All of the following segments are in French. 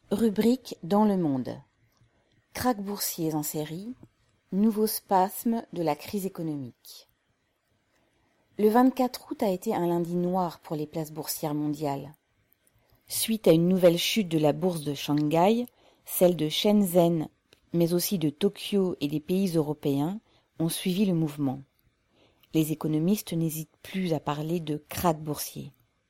Rubrique dans le monde. Krachs boursiers en série, nouveau spasme de la crise économique. Le 24 août a été un lundi noir pour les places boursières mondiales. Suite à une nouvelle chute de la bourse de Shanghai, celles de Shenzhen, mais aussi de Tokyo et des pays européens, ont suivi le mouvement. Les économistes n'hésitent plus à parler de krach boursier.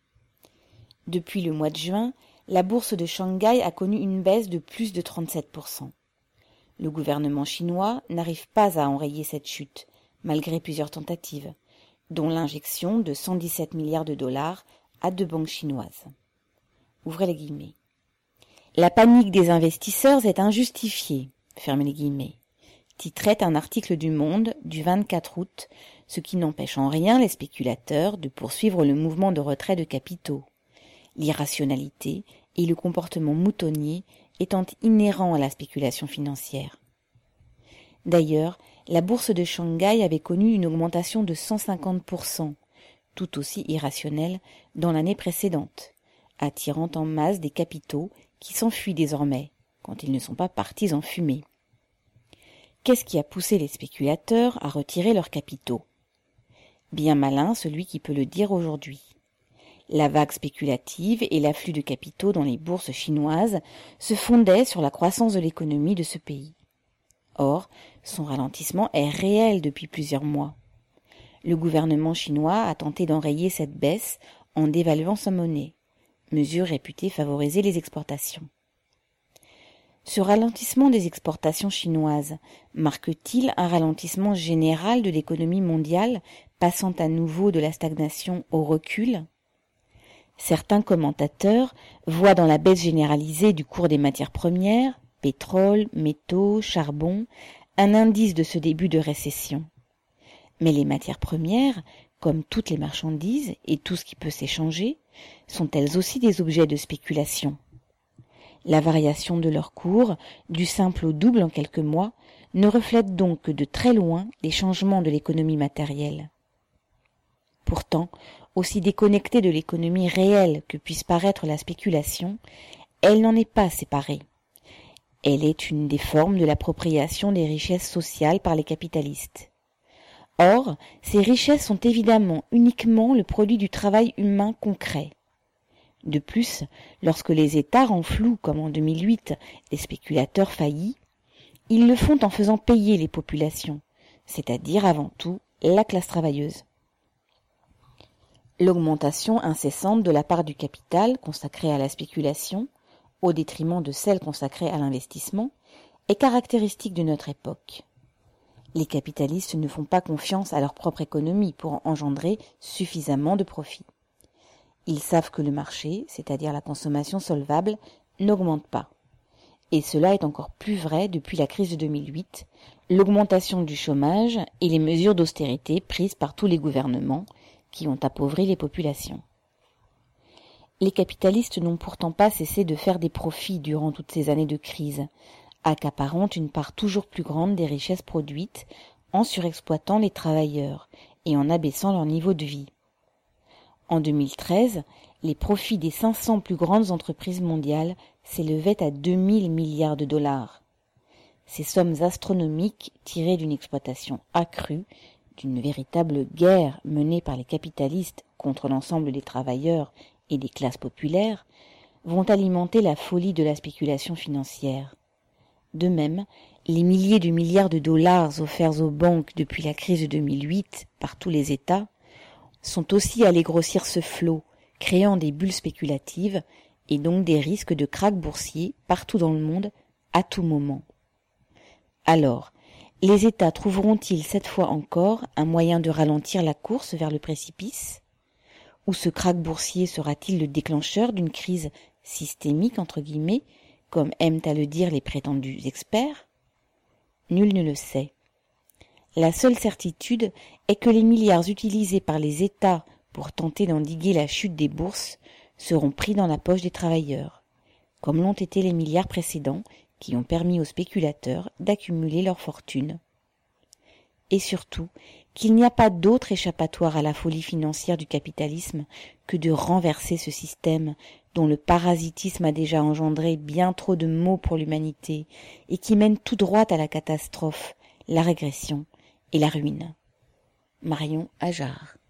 Depuis le mois de juin, la bourse de Shanghai a connu une baisse de plus de 37%. Le gouvernement chinois n'arrive pas à enrayer cette chute, malgré plusieurs tentatives, dont l'injection de 117 milliards de dollars à 2 banques chinoises. Ouvrez les guillemets. La panique des investisseurs est injustifiée, fermez les guillemets, titrait un article du Monde du 24 août, ce qui n'empêche en rien les spéculateurs de poursuivre le mouvement de retrait de capitaux. L'irrationalité et le comportement moutonnier étant inhérents à la spéculation financière. D'ailleurs, la bourse de Shanghai avait connu une augmentation de 150%, tout aussi irrationnelle, dans l'année précédente, attirant en masse des capitaux qui s'enfuient désormais, quand ils ne sont pas partis en fumée. Qu'est-ce qui a poussé les spéculateurs à retirer leurs capitaux ? Bien malin celui qui peut le dire aujourd'hui. La vague spéculative et l'afflux de capitaux dans les bourses chinoises se fondaient sur la croissance de l'économie de ce pays. Or, son ralentissement est réel depuis plusieurs mois. Le gouvernement chinois a tenté d'enrayer cette baisse en dévaluant sa monnaie, mesure réputée favoriser les exportations. Ce ralentissement des exportations chinoises marque-t-il un ralentissement général de l'économie mondiale, passant à nouveau de la stagnation au recul ? Certains commentateurs voient dans la baisse généralisée du cours des matières premières, pétrole, métaux, charbon, un indice de ce début de récession. Mais les matières premières, comme toutes les marchandises et tout ce qui peut s'échanger, sont elles aussi des objets de spéculation. La variation de leur cours, du simple au double en quelques mois, ne reflète donc que de très loin les changements de l'économie matérielle. Pourtant, aussi déconnectée de l'économie réelle que puisse paraître la spéculation, elle n'en est pas séparée. Elle est une des formes de l'appropriation des richesses sociales par les capitalistes. Or, ces richesses sont évidemment uniquement le produit du travail humain concret. De plus, lorsque les États renflouent, comme en 2008, les spéculateurs faillis, ils le font en faisant payer les populations, c'est-à-dire avant tout la classe travailleuse. L'augmentation incessante de la part du capital consacrée à la spéculation, au détriment de celle consacrée à l'investissement, est caractéristique de notre époque. Les capitalistes ne font pas confiance à leur propre économie pour engendrer suffisamment de profits. Ils savent que le marché, c'est-à-dire la consommation solvable, n'augmente pas. Et cela est encore plus vrai depuis la crise de 2008, l'augmentation du chômage et les mesures d'austérité prises par tous les gouvernements qui ont appauvri les populations. Les capitalistes n'ont pourtant pas cessé de faire des profits durant toutes ces années de crise, accaparant une part toujours plus grande des richesses produites en surexploitant les travailleurs et en abaissant leur niveau de vie. En 2013, les profits des 500 plus grandes entreprises mondiales s'élevaient à 2000 milliards de dollars. Ces sommes astronomiques tirées d'une exploitation accrue, d'une véritable guerre menée par les capitalistes contre l'ensemble des travailleurs et des classes populaires, vont alimenter la folie de la spéculation financière. De même, les milliers de milliards de dollars offerts aux banques depuis la crise de 2008 par tous les États sont aussi allés grossir ce flot, créant des bulles spéculatives et donc des risques de krach boursiers partout dans le monde à tout moment. Alors, les États trouveront-ils cette fois encore un moyen de ralentir la course vers le précipice ? Ou ce krach boursier sera-t-il le déclencheur d'une crise systémique, entre guillemets, comme aiment à le dire les prétendus experts ? Nul ne le sait. La seule certitude est que les milliards utilisés par les États pour tenter d'endiguer la chute des bourses seront pris dans la poche des travailleurs, comme l'ont été les milliards précédents qui ont permis aux spéculateurs d'accumuler leur fortune. Et surtout, qu'il n'y a pas d'autre échappatoire à la folie financière du capitalisme que de renverser ce système dont le parasitisme a déjà engendré bien trop de maux pour l'humanité et qui mène tout droit à la catastrophe, la régression et la ruine. Marion Ajard.